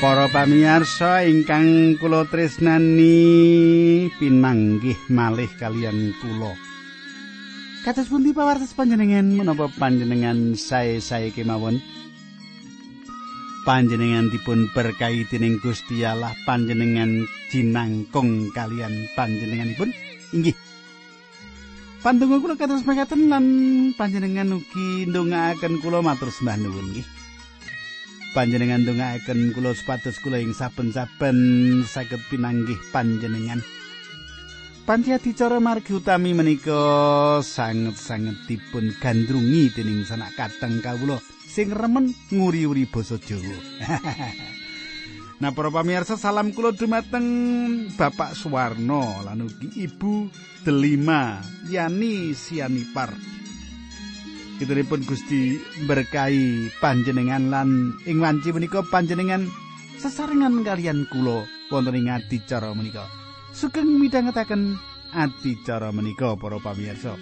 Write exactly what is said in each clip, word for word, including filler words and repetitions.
Para pamirsa ingkang kula tresnani pinanggih malih kalian kula. Kados pundi pawartos panjenengan menapa panjenengan sae-sae kemawon? Panjenengan dipun berkahi dening Gusti Allah, panjenengan jinangkung kalian panjenenganipun inggih. Pandonga kula kados mekaten lan panjenengan ugi ndongaaken kula matur sembah nuwun nggih. Panjenengan ndongaaken kula supados kula ing saben-saben saged pinanggih panjenengan. Panci adicara margi utami menika sanget-sanget dipun gandrungi dening sanak kadang kawula sing remen nguri-uri basa Jawa. Nah, para pamirsa, salam kula dumateng Bapak Suwarno lan ugi Ibu Delima Yani Sianipar. Kitunipun Gusti berkahi panjenengan lan ing wanci menika panjenengan sesarengan kalian kula wonten ing adicara menika. Sugeng midhangetaken adicara menika para pamirsa.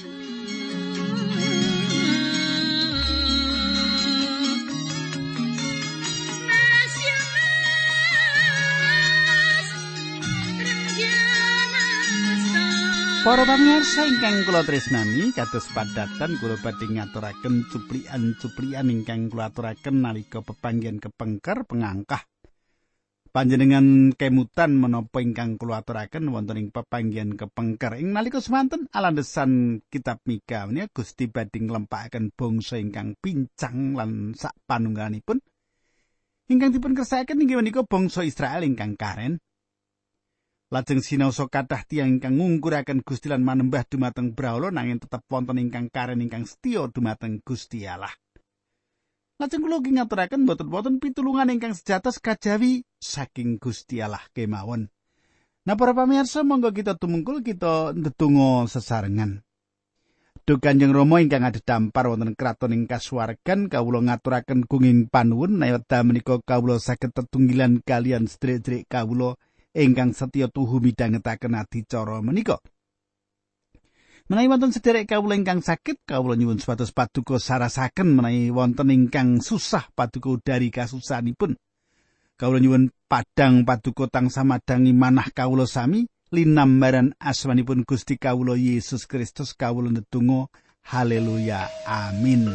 Para pamirsa ingkang kula tresnani, kados padatan kula badhe ngaturaken cuplikan-cuplikan ingkang kula aturaken nalika pepanggihan kepengker pengangkah. Panjenengan kemutan menapa ingkang kula aturaken wonten ing pepanggihan kepengker. Ing nalika semanten alandesan kitab Mika menika Gusti badhe nglempakaken bangsa ingkang pincang lan sak panunggalanipun. Ingkang dipun kersakaken inggih menika bangsa Israel ingkang karen. Lajeng sinaosa kathah tiyang ingkang ngungkuraken Gusti lan manembah dumateng brahala nanging tetep wonten ingkang karen ingkang setya dumateng Gusti Allah. Lajeng kula ugi ngaturaken boten-boten pitulungan ingkang sejatos kajawi saking Gusti Allah kemawon. Nah, para pamirsa, monggo kita tumungkul kita ndedonga sesarengan. Duh Kanjeng Rama ingkang adhedhampar wonten kraton ing kasuwargan, kawula ngaturaken gunging panuwun wekdal menika kawula saged tetunggilan kalian sedherek-sedherek kawula ingkang setya tuhu midhangetaken adicara menika. Menawi wonten sedherek kawula ingkang saged, kawula nyuwun supados paduka sarasaken menawi wonten ingkang susah paduka udari kasusahanipun. Kawula nyuwun padang paduka tansah madangi manah kawula sami linambaran asmanipun Gusti kawula Yesus Kristus kawula ndedonga. Haleluya. Amin.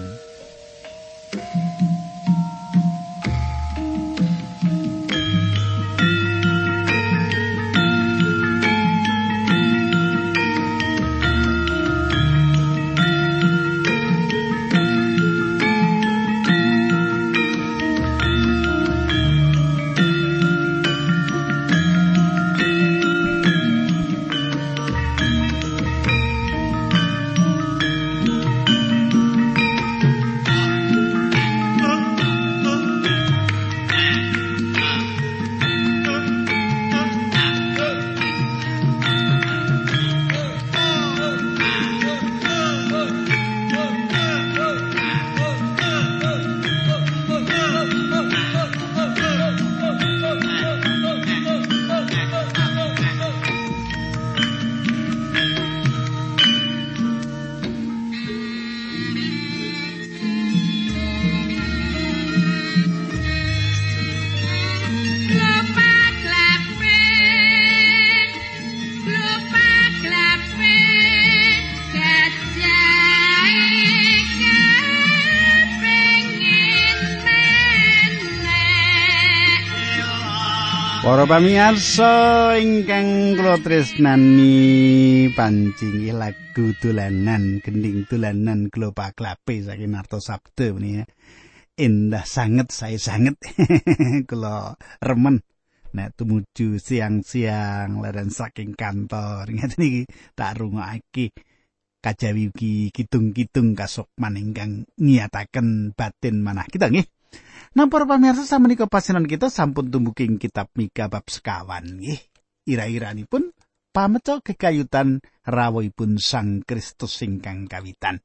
Para pamirsa ingkang kula tresnani, pancingi lagu dolanan gending dolanan Glopa-Glape saking Narto Sabda menika endah sanget, saya sanget kula remen nek tumuju siang-siang leren saking kantor ngeten iki tak rungokake kajawi ugi kidung-kidung kasukman ingkang ngiyataken batin manah kita nggih. Nah, para pamirsa samenika pasinan kita sampun tumuking kitab Mika bab sekawan nggih. Ira-iranipun pameca gegayutan rawuhipun Sang Kristus ingkang kawitan.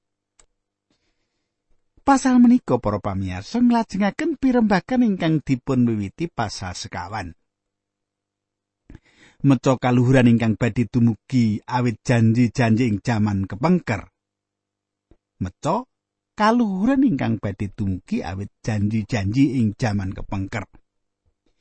Pasal menika para pamirsa nglajengaken pirembagan ingkang dipun wiwiti pasal sekawan. Meca kaluhuran ingkang badhe dumugi awit janji-janji ing jaman kepengker. Meca kaluhuran ingkang badhe dumugi awit janji-janji ing jaman kepengker.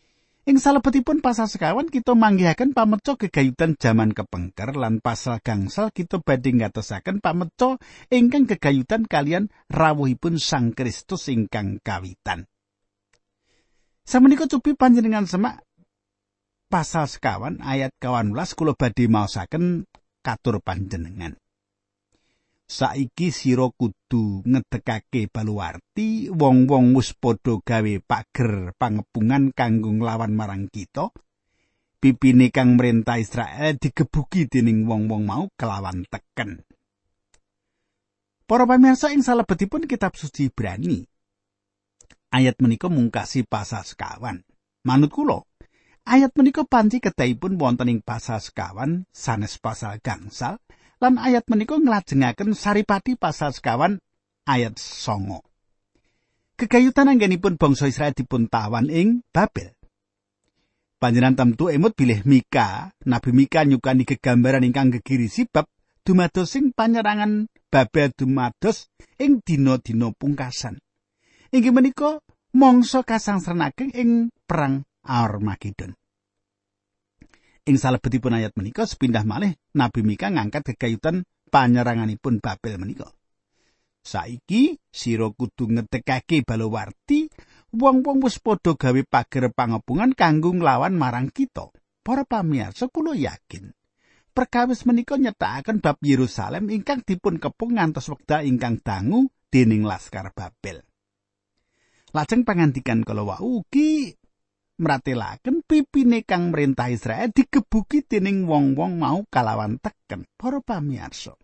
Ing salebetipun pasal sekawan kita manggihaken pameca gegayutan jaman kepengker lan pasal gangsal kita badhe ngatosaken pameca ingkang gegayutan kalian rawuhipun Sang Kristus ingkang kawitan. Samenika cupi panjenengan semak pasal sekawan ayat kawan welas kula badhe maosaken katur panjenengan. Saiki sira kudu ngedekake baluwarti wong-wong wis padha gawe pager pangepungan kanggo nglawan marang kita. Pipine kang mrentah Israel digebuki dening wong-wong mau kelawan teken. Para pamirsa ing salebetipun kitab suci Ibrani ayat menika mungkasi pasal sekawan. Manut kula, ayat menika panci kedahipun wonten ing pasal sekawan sanes pasal gangsal. Lan ayat menika nglajengaken saripati pasal sekawan ayat songo. Gegayutan anggenipun bangsa Israel dipun tawan ing Babel. Panjenengan temtu emut bilih Mika, Nabi Mika nyukani gegambaran ingkang gegirisi bab dumados ing panyerangan Babel dumados ing dina-dina pungkasan. Inggih menika mangsa kasangsrenaken ing perang Armagedon. Ing salebetipun ayat menika sepindah malih Nabi Mika ngangkat gegayutan panyeranganipun Babel menika. Saiki sira kudu ngedekake balawarti wong-wong wis padha gawe pager pangepungan kanggo nglawan marang kita. Para pamirsa kula yakin perkawis menika nyetakaken bab Yerusalem ingkang dipun kepung ngantos wekdal ingkang dangu dening Laskar Babel. Lajeng pangandikan kala wau ugi mratelaken pipine kang mrentah Israel digebuki dening wong-wong mau kalawan teken. Para pamirsa,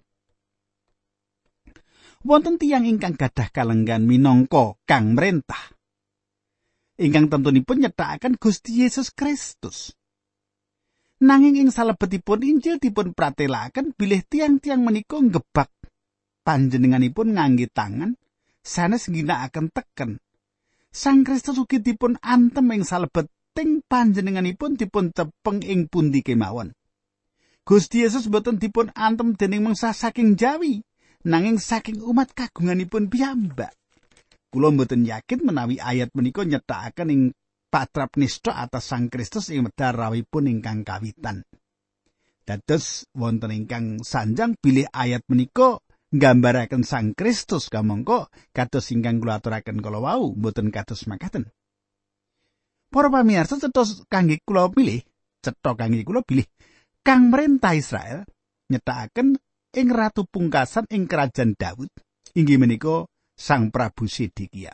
wonten tiyang ingkang gadah kalenggan minangka kang mrentah ingkang tentunipun nyethakaken Gusti Yesus Kristus. Nanging ing salebetipun Injil dipun pratelaken bilih tiang-tiang menika ngebak panjenenganipun ngangge tangan sanes ngginakaken teken. Sang Kristus ugi dipun antem ing salebeting panjenenganipun dipun cepeng ing pundi kemawon. Gusti Yesus boten dipun antem dening mangsa saking Jawi, nanging saking umat kagunganipun piyambak. Kula mboten yakin menawi ayat menika nyethakaken ing patrap nistha atas Sang Kristus ing medal rawuhipun ingkang kawitan. Dados wonten ingkang sanjang bilih ayat menika nggambaraken Sang Kristus kamangka kados ingkang kula aturaken kala wau mboten kados makaten. Para pamirsa cetha kangge kula pilih, cetha kangge kula pilih kang mrentah Israel nyethakaken ing ratu pungkasan ing kerajaan Daud inggih menika Sang Prabu Sedekia.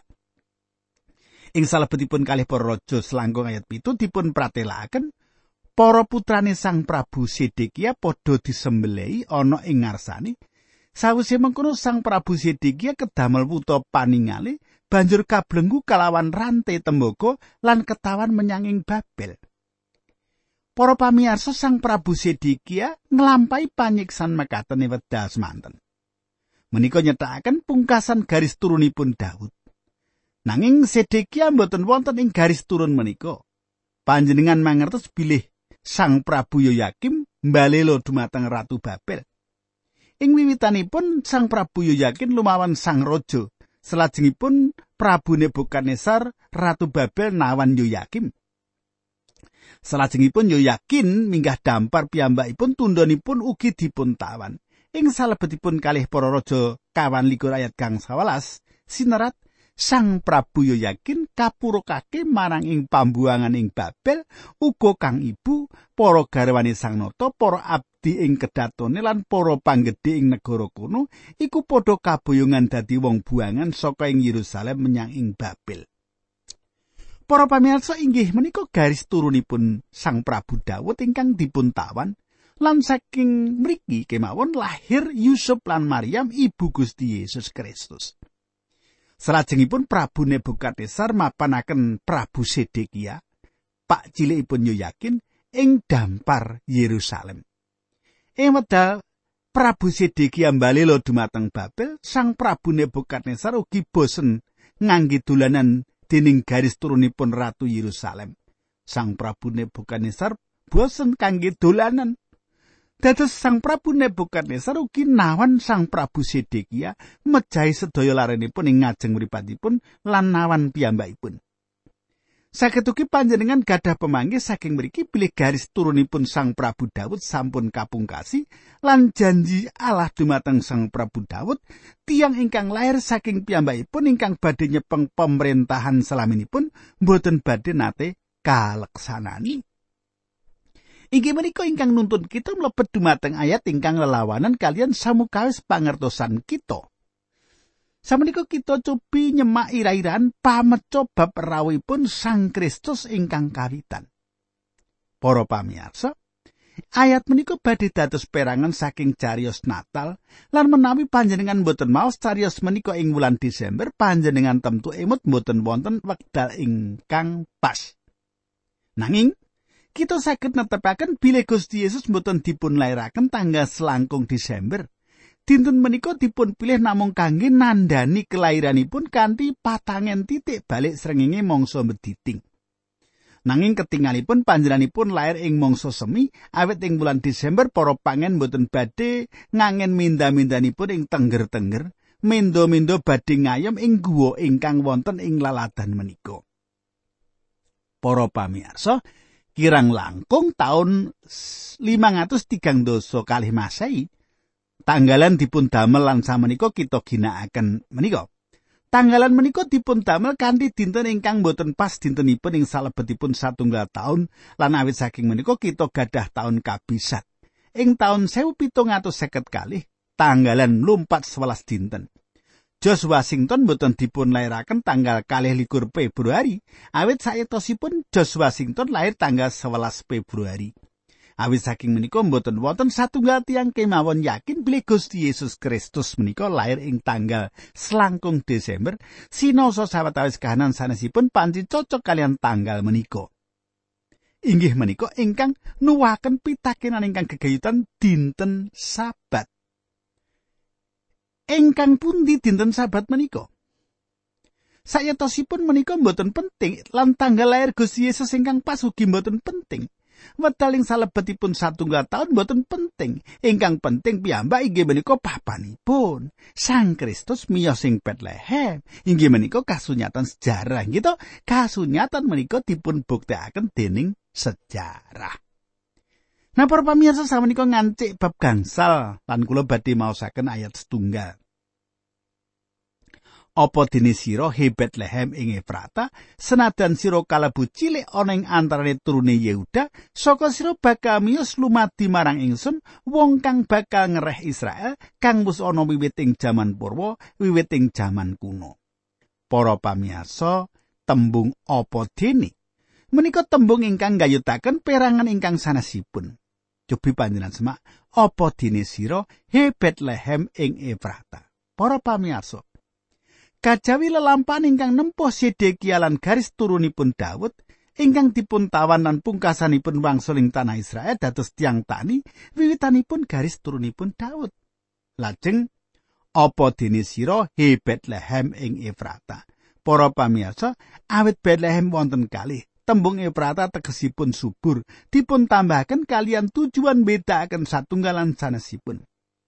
Ing salebetipun kalih para raja selangkung ayat pitu dipun pratelaken para putrane Sang Prabu Sedekia padha disembelih ana ing ngarsane. Sawise mengkono Sang Prabu Sedekia kedamel wuta paningale banjur kablenggu kalawan rantai tembaga lan ketawan menyang ing Babel. Para pamirsa Sang Prabu Sedekia nglampahi panyiksan mekaten wedal semanten. Menika nyethakaken pungkasan garis turunipun Daud. Nanging Sedekia mboten wonten ing garis turun menika. Panjenengan mangertos bilih Sang Prabu Yoyakim mbalela dumateng Ratu Babel. Ing wiwitanipun Sang Prabu Yoyakin lumawan sang raja, salajengipun Prabu Nebukadnezar Ratu Babel nawan Yoyakim. Salajengipun Yoyakin minggah dampar piyambakipun tundhonipun ugi dipun tawan. Ing salebetipun kalih para raja kawan likur ayat kang sewelas sinerat Sang Prabu Yoyakin kapurukake marang ing pambuangan ing Babel uga kang ibu para garwane Sang Nata para abdi ing kedatone lan para panggedhe ing negara kono iku padha kaboyongan dadi wong buangan saka ing Yerusalem menyang ing Babel. Para pamirsa inggih menika garis turunipun Sang Prabu Daud ingkang dipun tawan lan saking mriki kemawon lahir Yusuf lan Maryam ibu Gusti Yesus Kristus. Salajengipun Prabu Nebukadnezar mapanaken Prabu Sedekia, pak cilikipun Yoyakin ing dampar Yerusalem. Ing wedal Prabu Sedekia mbalela dumateng Babel, Sang Prabu Nebukadnezar ugi bosen ngangge dolanan dening garis turunipun Ratu Yerusalem. Sang Prabu Nebukadnezar bosen kangge dolanan. Dados Sang Prabu Nebukadnezar ugi nawan Sang Prabu Sedekia mejahi sedaya larenipun ing ngajeng mripatipun lan nawan piyambakipun. Saged ugi panjenengan gadah pemanggih saking mriki bilih garis turunipun Sang Prabu Daud sampun kapungkasi lan janji Allah dumateng Sang Prabu Daud tiyang ingkang lair saking piyambakipun ingkang badhe nyepeng pemerintahan salaminipun boten badhe nate kaleksanani. Inggih menika ingkang nuntun kita mlebet dumateng ayat ingkang lelawanan kalian samukawis pangertosan kita. Samenika kita cobi nyemak ira-iraan pameca bab rawuhipun Sang Kristus ingkang kawitan. Para pamirsa, ayat menika badhe dados perangan saking cariyos Natal lan menawi panjenengan boten maos cariyos menika ing wulan Desember, panjenengan temtu emut boten wonten wekdal ingkang pas. Nanging kita saged netepaken bilih Gusti Yesus boten dipun lairaken tanggal selangkung Desember. Dinten menika dipun pilih namung kangge nandhani kelairanipun kanthi patangen titik balik srengenge mangsa mediting. Nanging ketingalipun panjenenganipun lair ing mangsa semi, awit ing bulan Desember para pangen boten badhe ngangen minda-mindanipun ing tengger-tengger, mendo-mendo badhe ngayem ing guwa ingkang wonten ing laladan menika. Para pamirsa, kirang langkung taun limang atus tigang dasa kalih Masehi, tanggalan dipun damel lan samenika kita ginakaken menika. Tanggalan menika dipun damel kanthi dinten ingkang boten pas dintenipun ing salebetipun satunggal taun lan awit saking menika kita gadah taun kabisat. Ing taun sewu pitung atus seket kalih tanggalan lumpat sewelas dinten. George Washington boten dipun lairaken tanggal kalih likur Februari, awit sayetosipun George Washington lair tanggal sewelas Februari. Awit saking menika mboten wonten satunggal tiyang kemawon yakin bilih Gusti Yesus Kristus menika lair ing tanggal selangkung Desember, sinoso sawetawis kahanan sanesipun panci cocok kalian tanggal menika. Inggih menika ingkang nuwaken pitakenan ingkang gegayutan dinten Sabat. Ingkang pundi dinten Sabat menika? Sayatosipun menika mboten penting lan tanggal lair Gusti Yesus ingkang pas ugi mboten penting. Wekdaling salebetipun satunggal taun boten penting. Ingkang penting piyambak inggih menika papanipun. Sang Kristus miyos ing Bethlehem. Inggih menika kasunyatan sejarah. Gitu, kasunyatan menika dipun buktekaken dening sejarah. Nah, para pamirsa samenika ngancik bab gangsal lan kula badhe maosaken ayat setunggal. Apa dene sira he Bethlehem ing Efrata, senajan sira kalebu cilik ana ing antarane turune Yehuda, saka sira bakal miyos lumadi marang ingsun wong kang bakal ngereh Israel, kang wis ana wiwit ing jaman purwa, wiwit ing jaman kuno. Para pamirsa, tembung apa dene menika tembung ingkang gayutaken perangan ingkang sanesipun. Cobi panjenengan semak, apa dene sira he Bethlehem ing Efrata. Para pamirsa, kajawi lelampahan ingkang nempuh Sedekia lan garis turunipun Daud, ingkang dipun tawan lan pungkasanipun wangsul ing tanah Israel dados tiyang tani, wiwitanipun garis turunipun Daud. Lajeng, apa dene sira he Bethlehem ing Efrata. Para pamirsa, awit Bethlehem wonten kalih, tembung Efrata tegesipun subur, dipun tambahaken kalian tujuan bedakaken satunggalan sanesipun.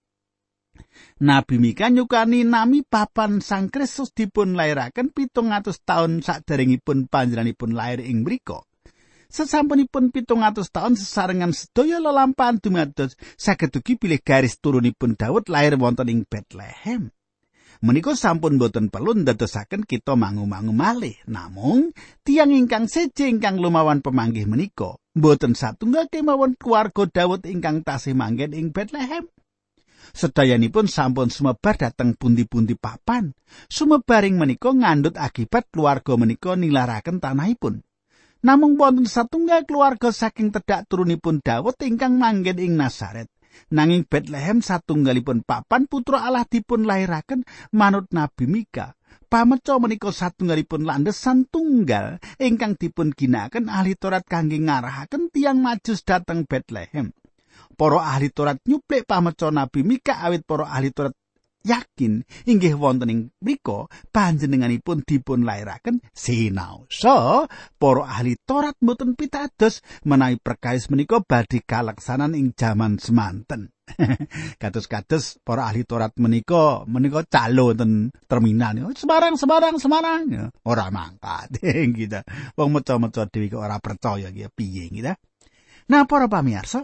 Nabi Mika nyukani nami papan Sang Kristus dipun lairaken pitung atus taun saderengipun panjenenganipun lair ing mrika. Sesampunipun pitung atus taun sesarengan sedaya lelampahan dumados saged ugi bilih garis turunipun Daud lair wonten ing Bethlehem. Menika sampun boten perlu ndadosaken kita mangu-mangu malih, namung tiyang ingkang seje ingkang lumawan pemanggih menika boten satunggal kemawon keluarga Daud ingkang tasih manggen ing Bethlehem. Sedayanipun sampun sumebar dhateng pundi-pundi papan. Sumebaring menika ngandhut akibat keluarga menika nilaraken tanahipun. Namung wonten satunggal keluarga saking tedhak turunipun Daud ingkang manggen ing Nazaret. Nanging Bethlehem satunggalipun papan putra Allah dipun lairaken manut Nabi Mika. Pameca menika satunggalipun landesan tunggal ingkang dipun ginakaken ahli Taurat kangge ngarahaken tiyang Majus dhateng Bethlehem. Para ahli Taurat nyuplik pameca Nabi Mika awit para ahli Taurat yakin inggih wonten ing mrika panjenenganipun dipun lairaken sinaosa para ahli Taurat mboten pitados menawi perkawis menika badhe kaleksanan ing jaman semanten. Kados-kados para ahli Taurat menika menika calo ten terminal. Semarang, Semarang, Semarang. Ora mangkat gitu. Wong meca-meca dhewe kok ora percaya iki piye gitu. Nah, para pamirsa,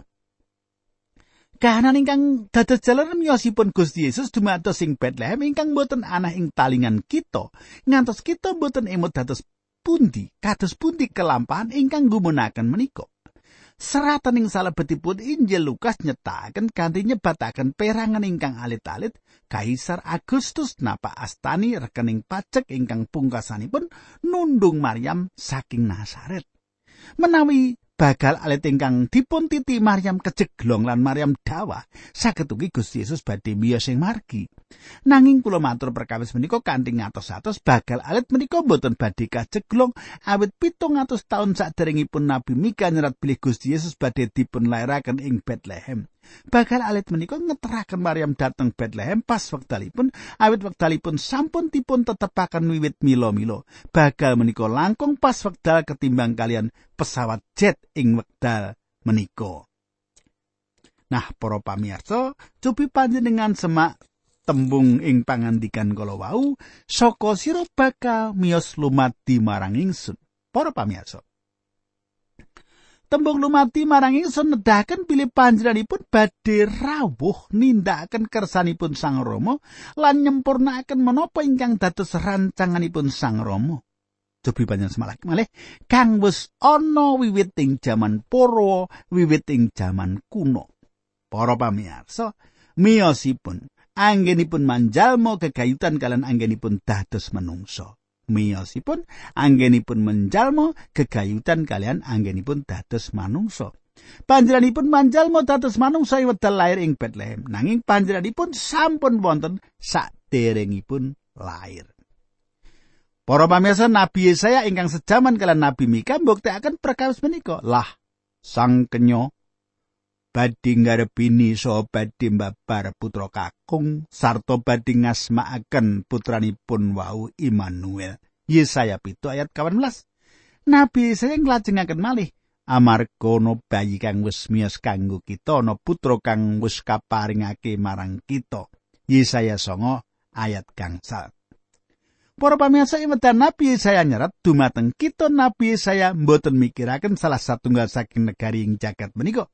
kahanan ingkang dados jalan miyosipun Gusti Yesus dumados ing Bethlehem ingkang boten ana ing talingan kita, ngantos kita boten emut dados pundi, kados pundi kelampahan ingkang gumunaken menika. Seratan ing salebetipun Injil Lukas nyetaken kanthi nyebataken perangan ingkang alit-alit Kaisar Agustus napa astani rekening pajak ingkang pungkasanipun nundung Maryam saking Nazaret. Menawi bakal alit ingkang dipun titi Maryam kejeglong lan Maryam dawah saged ugi Gusti Yesus badhe miyos ing margi. Nanging kula matur perkawis menika kanthi ngatos-atos bakal alit menika boten badhe kajeglong awit pitung atus taun saderengipun Nabi Mika nyerat bilih Gusti Yesus badhe dipun lairaken ing Bethlehem. Bakal alit menika ngeteraken Maryam dhateng Bethlehem pas wektalipun awit wektalipun sampun dipun tetepaken wiwit mila-mila. Bakal menika langkung pas wekdal ketimbang kalian pesawat jet ing wekdal menika. Nah, para pamirsa, cobi panjenengan semak tembung ing pangandikan kala wau, saka sira bakal miyos lumati marang ingsun. Para pamirsa, tembung lumati marang ingsun nedahaken bilih panjenenganipun badhe rawuh nindakaken kersanipun Sang Rama lan nyempurnakaken menapa ingkang dados rancanganipun Sang Rama. Cobi panjenengan semalih malih kang wis ana wiwit ing jaman Purwa, wiwit ing jaman kuno. Para pamirsa, miyosipun anggenipun manjalma gegayutan kalian anggenipun dados manungsa. Miyosipun anggenipun menjalma gegayutan kalian anggenipun dados manungsa. Panjenenganipun manjalma dados manungsa ing wekdal lair ing Bethlehem, nanging panjenenganipun sampun wonten saderengipun lair. Para pamirsa, Nabi Yesaya ingkang sejaman kalian Nabi Mika mbuktekaken perkawis menika. Lah, sang kenya badhe ngarepini saha badhe mbabar putra kakung sarta badhe ngasmakaken putranipun wau Immanuel. Yesaya pitu ayat kawan belas. Nabi Yesaya nglajengaken malih, amarga ana bayi kang wis miyos kanggo kita, ana putra kang wis kaparingake marang kita. Yesaya songo ayat gangsal. Para pamirsa, ing wekdal Nabi Yesaya nyerat dumateng kita, Nabi Yesaya mboten mikiraken salah satunggal saking negari ing jagat menika.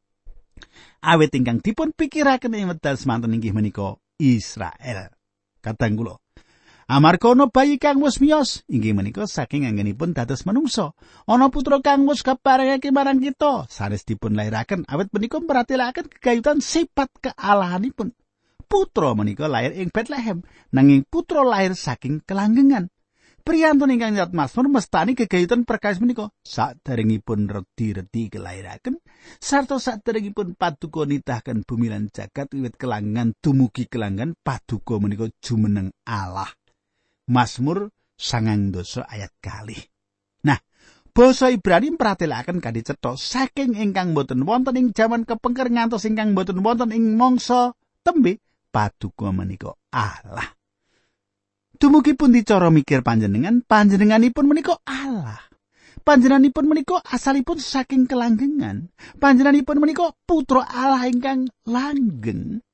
Awit ingkang dipun pikiraken ing wekdal semanten inggih menika Israel. Kadang kula, amarga ana bayi kang wis miyos, inggih menika saking anggenipun dados manungsa. Ana putra kang wis kaparingake marang kita, sanes dipun lairaken awit menika meratelaken kegayutan sifat kealahanipun. Putra menika lair ing Bethlehem, nanging putra lair saking kelanggengan. Priyantun ingkang nyerat Mazmur mestani gegayutan perkawis menika saderengipun redi-redi kelairaken sarta saderengipun paduka nitahaken bumi lan jagat wiwit kelanggengan dumugi kelanggengan paduka menika jumeneng Allah. Mazmur sangang dasa ayat kalih. Nah, basa Ibrani mratelaken kanthi cetha saking ingkang boten wonten ing jaman kepengker ngantos ingkang boten wonten ing mangsa tembe paduka menika Allah. Dumugi pundi cara mikir panjenengan, panjenenganipun menika Allah. Panjenenganipun menika asalipun saking kelanggengan. Panjenenganipun menika putra Allah ingkang langgeng.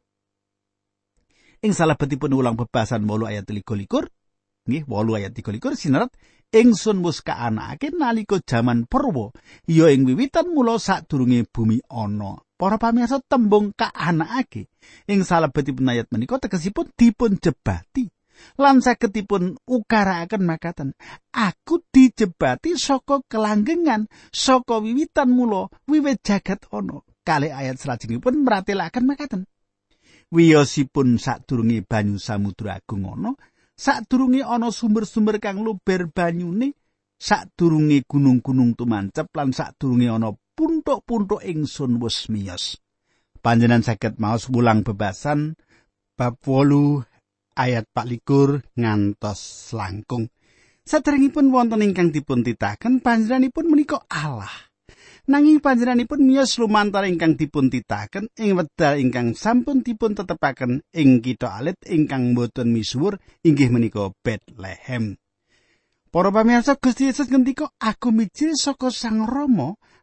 Ing salebetipun ulang bebasan wolu ayat likur likur, nggih wolu ayat likur likur sinerat, ingsun wis kaanakake nalika jaman Purwa, ya ing wiwitan mula sadurunge bumi ana. Para pamirsa, tembung kaanakake ing salebetipun ayat menika tegesipun dipun jebati. Lan sagedipun ukarakaken makaten, aku dijebati saka kelanggengan, saka wiwitan mula wiwit jagat ana. Kalih ayat salajengipun mratelaken makaten. Wiyosipun sadurunge banyu samudra agung ana, sadurunge ana sumber-sumber kang luber banyune, sadurunge gunung-gunung tumancep lan sadurunge ana puntuk-puntuk ingsun wis miyos. Panjenengan saged maos wulang bebasan bab wolu ayat paklikur ngantos langkung. Saderengipun wonten ingkang dipun titahaken panjenenganipun menika Allah. Nanging panjenenganipun miyos lumantar ingkang dipun titahaken ing wekdal ingkang sampun dipun tetepaken ing kitha alit ingkang boten misuwur inggih menika Bethlehem. Para pamirsa, Gusti Yesus ngendika, aku mijil saka Sang Rama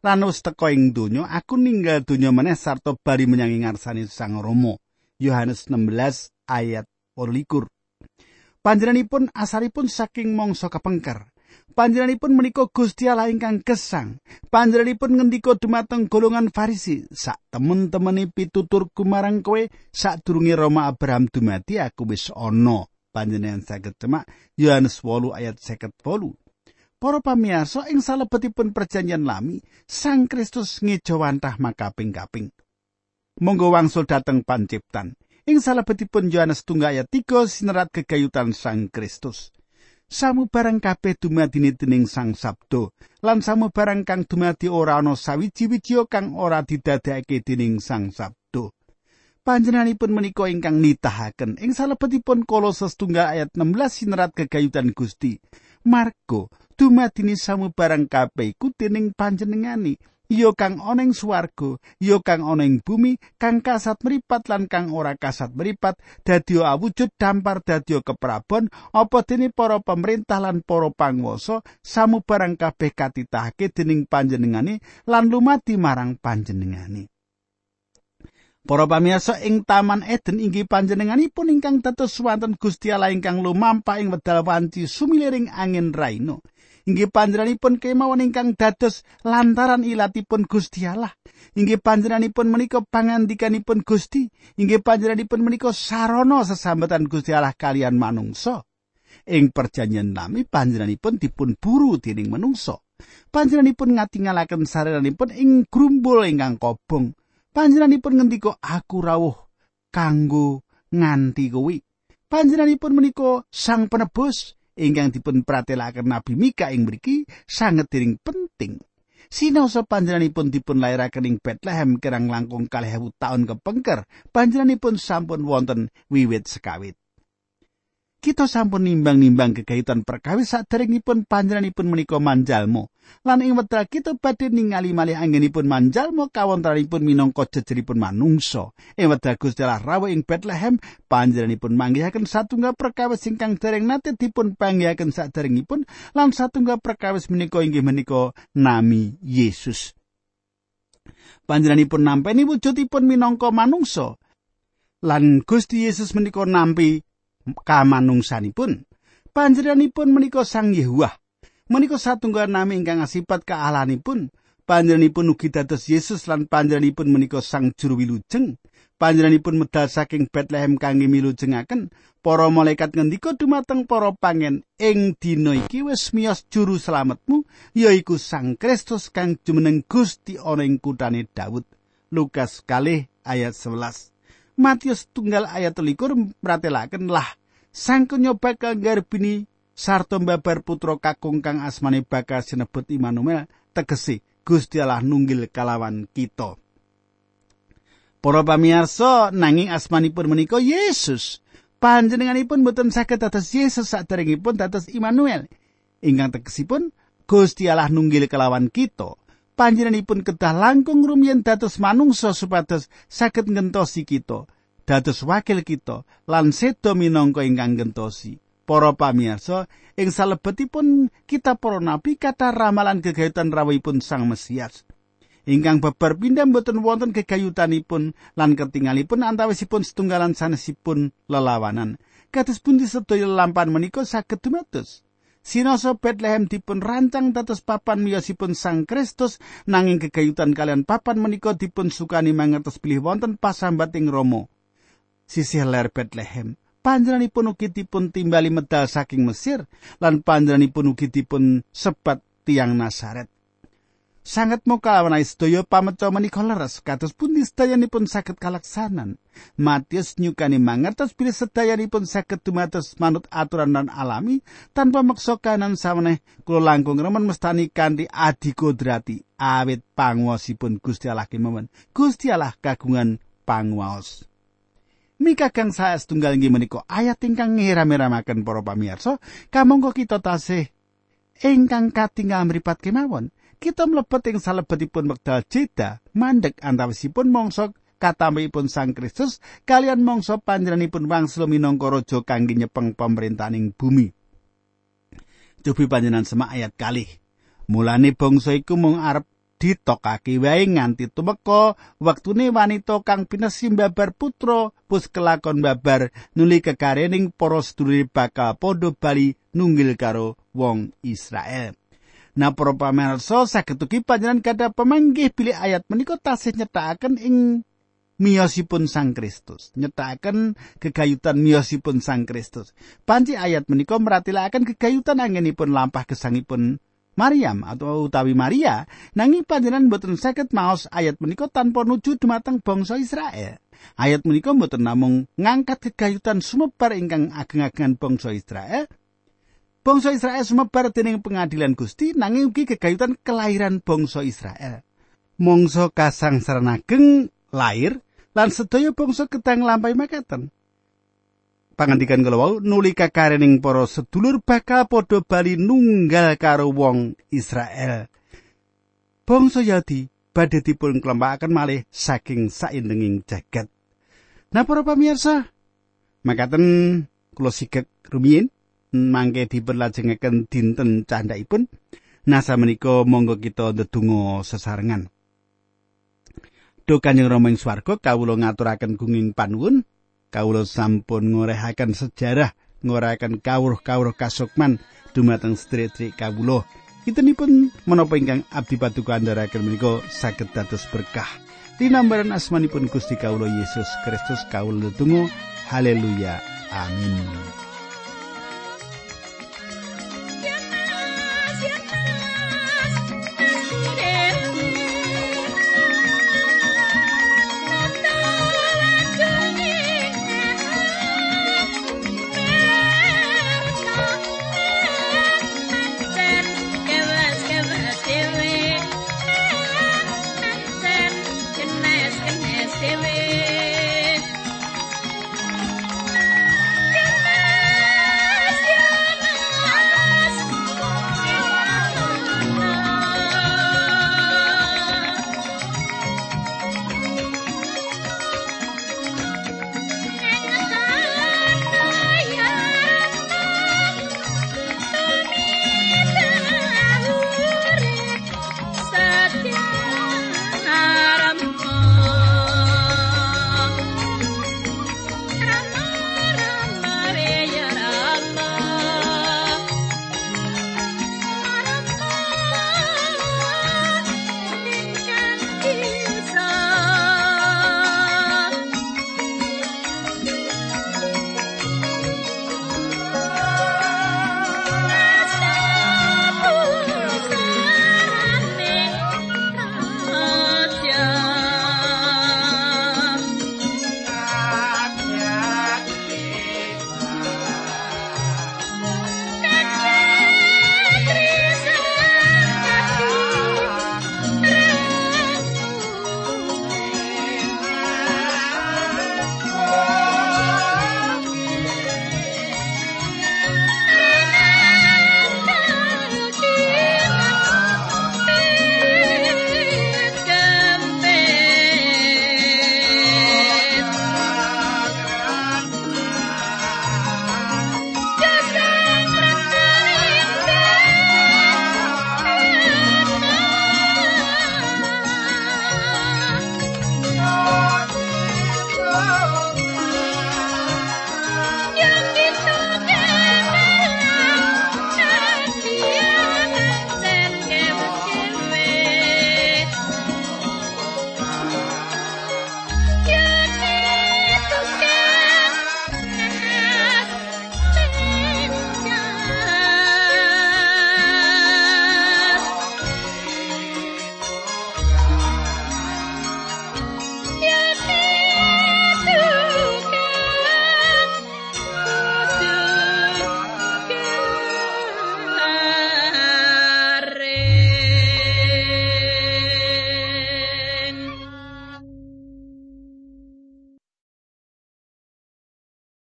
lan wis teka ing donya, aku ninggal donya meneh sarta bali menyang ngarsane Sang Rama. Yohanes enam belas ayat likur. Panjenenganipun asalipun saking mangsa kepengker. Panjenenganipun menika Gusti Allah ingkang gesang. Panjenenganipun ngendika dumateng golongan Farisi, sak temen-temene pituturku marang kowe sadurunge Rama Abraham dumadi aku wis ana. Panjenengan saged cemak Yohanes wolu ayat seket wolu. Para pamirsa, ing salebetipun perjanjian lami, Sang Kristus ngejawantah makaping-kaping. Monggo wangsul dhateng panciptan. Ing salebetipun Yohanes tunggal ayat tiga sinerat gegayutan Sang Kristus. Samubarang kabeh dumadine dening Sang Sabda, lan samubarang kang dumadi ora ana sawiji-wiji kang ora didadekake dening Sang Sabda. Panjenenganipun menika ingkang nitahaken ing salebetipun Kolose setunggal ayat enam belas sinerat gegayutan Gusti. Marga dumadine samubarang kabeh iku dening panjenengani, ya kang ana ing swarga, ya kang ana ing bumi, kang kasat mripat lan kang ora kasat mripat, dadi awujud dampar dadi keprabon, apa dene para pemerintah lan para panguwasa, samubarang kabeh katitahake dening panjenengane lan lumati marang panjenengane. Para pamirsa, ing Taman Eden inggih panjenenganipun ingkang dados wonten Gusti Allah ingkang lumampah ing wedal wanci sumiliring angin raina. Inggih panjenenganipun kemawon ingkang dados lantaran ilatipun Gusti Allah. Inggih panjenenganipun menika pangandikanipun Gusti. Inggih panjenenganipun menika sarana sesambetan Gusti Allah kalian manungsa. Ing perjanjian lami panjenenganipun dipun buru dening manungsa. Panjenenganipun ngatingalaken sarenanipun ing grumbul ingkang kobong. Panjenenganipun ngendika aku rawuh kanggo nganti kuwi. Panjenenganipun menika Sang Penebus ingkang dipun pratelakaken Nabi Mika ing mriki sanget dening penting. Sinaosa panjenenganipun dipun lairaken ing Bethlehem kirang langkung kalih ewu taun kepengker, panjenenganipun sampun wonten wiwit sekawit. Kita sampun nimbang-nimbang gegayutan perkawis saderengipun panjenenganipun menika manjalma. Lan ing wekdal kita badhe ningali malih anggenipun manjalma kawontenanipun minangka jejeripun manungsa. Ing wekdal Gusti Allah rawuh ing Bethlehem, panjenenganipun manggihaken satunggal perkawis ingkang dereng nate dipun panggihaken saderengipun, lan satunggal perkawis menika inggih menika nami Yesus. Panjenenganipun nampi wujudipun minangka manungsa. Lan Gusti Yesus menika nampi kamanungsanipun. Panjenenganipun menika Sang Yehuwah. Menika satunggal nami ingkang asipat kaalanipun. Panjenenganipun ugi dados Yesus lan panjenenganipun menika Sang Juru Wilujeng. Panjenenganipun medal saking Bethlehem kangge milujengaken. Para malaikat ngendika dumateng para pangen, ing dina iki wis miyos juru slametmu, yaiku Sang Kristus kang jumeneng Gusti ana ing kuthane Daud. Lukas kalih ayat sewelas. Matius tunggal ayat likur mratelaken lah sang kenya bakal garbini sarta mbabar putra kakung kang asmane bakal sinebut Immanuel, tegese Gusti Allah nunggil kalawan kita. Para pamirsa, nanging asmanipun menika Yesus. Panjenenganipun boten saged dados Yesus saderengipun dados Immanuel, ingkang tegesipun Gusti Allah nunggil kalawan kita. Panjenenganipun kedah langkung rumiyin dados manungsa supados saged ngentosi kita, dados wakil kita, lan seda minangka ingkang ngentosi. Para pamirsa, ing salebetipun kitab para nabi kathah ramalan gegayutan rawuhipun Sang Mesias. Ingkang babar pindhah boten wonten gegayutanipun lan ketingalipun antawisipun setunggalan sanesipun lelawanan. Kados pundi sedaya lelampahan menika saged dumados. Sinoso Bethlehem dipun rancang dados papan miyosipun Sang Kristus, nanging gegayutan kalian papan menika dipun sukani mangertos bilih wonten pasambat ing Roma. Sisih ler Bethlehem, panjenenganipun ugi dipun timbali medal saking Mesir, lan panjenenganipun ugi dipun sebat tiang Nazaret. Sanget moga awanai sedaya pameca menika leres kados pundi sedayanipun saged kalaksanan. Matius nyukani mangertos bilih sedayanipun saged dumados manut aturan lan alami tanpa meksa kanan saweneh. Kula langkung remen mestani kanthi adi kodrati awit panguwasipun Gusti Allah kemawon. Gusti Allah kagungan panguwaos. Mika kang saya setunggal inggih menika ayat ingkang ngiram-iramaken para pamirsa, kamangka kita tasih ingkang katingal mripat kemawon. Kita mlebet ing salebetipun wekdal jeda mandheg antawisipun mangsa katampipun Sang Kristus kalian mangsa panjenenganipun wangsul minangka raja kangge nyepeng pamrentaning bumi. Cobi panjenengan semak ayat kalih. Mulane bangsa iku mung arep ditokake wae nganti tumeka wektune wanita kang pinesi mbabar putra pus kelakon babar nuli kekarening para sedulur bakal padha bali nunggil karo wong Israel. Nah, para pamirsa saged ugi panjenengan gadah pamanggih bilih ayat menika tasih nyethakaken ing miyosipun Sang Kristus, nyethakaken gegayutan miyosipun Sang Kristus. Panci ayat menika meratelaken gegayutan anggenipun lampah gesangipun Maryam atau utawi Maria, nanging panjenengan boten saged maos ayat menika tanpa nuju dumateng bangsa Israel. Ayat menika boten namung ngangkat gegayutan sumebar ingkang ageng-agengan bangsa Israel. Bangsa Israel sumebar dening pengadilan Gusti, nanging ugi gegayutan kelahiran bangsa Israel. Mangsa kasangsaran ageng lair lan sedaya bangsa kedang lampahi makaten. Pangandikan kala wau nuli kakarening para sedulur bakal padha bali nunggal karo wong Israel. Bangsa Yahudi badhe dipun kelempakaken malih saking saindenging jagat. Nah, para pamirsa, makaten kula sigek rumiyin mangke dipun lajengaken dinten candhaipun. Nah, samenika monggo kita ndedonga sesarengan. Duh Kanjeng Rama ing swarga, kawula ngaturaken gunging panuwun. Kawula sampun ngorehaken sejarah, ngorehaken kawruh-kawruh kasukman dumateng sedherek-sedherek kawula. Kintenipun menapa ingkang abdi paduka andharaken menika saged dados berkah. Dinambaran asmanipun Gusti kawula Yesus Kristus kawula ndedonga. Haleluya. Amin.